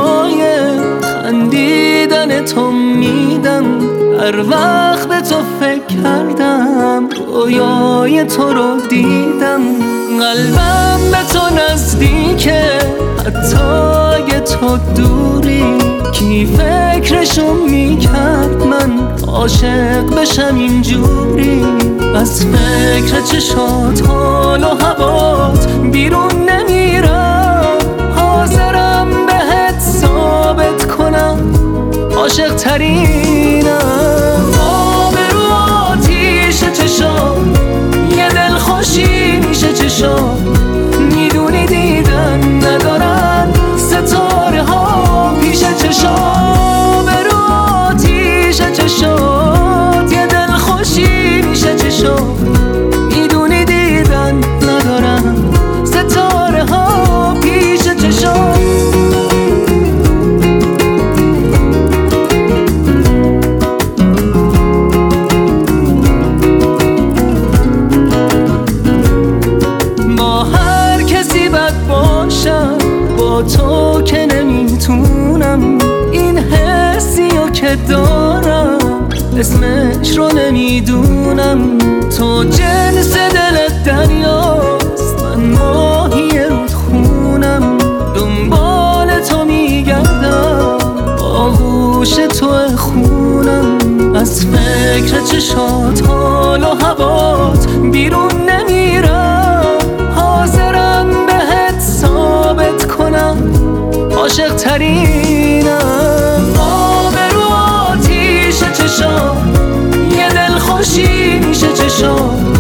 برای خندیدن تو میدم. هر وقت به تو فکر کردم رویای تو رو دیدم. قلبم به تو نزدیکه حتی اگه تو دوری. کی فکرشو میکرد من عاشق بشم اینجوری؟ از فکر چشات حال و هوات بیرون نمیرم. حاضرم بهت ثابت کنم عاشق ترینم. آب رو آتیش چشام یه دل خوشی میشه چشام. میدونی دیدن ندارن ستاره ها پیش چشام. رو آتیش چشام یه دل خوشی میشه چشام. میدونی دیدن ندارن ستاره ها پیش چشام. با تو که نمیتونم این حسیو که دارم اسمش رو نمیدونم. تو جنس دل دریاست من ماهی رودخونم. دنبال تو میگردم آغوش تو خونم. از فکر چشات حال و هوات بیرون نمیرم. حاضرم بهت ثابت کنم عاشق ترینم. آب رو آتیش چشام یه دل خوشی میشه چشام.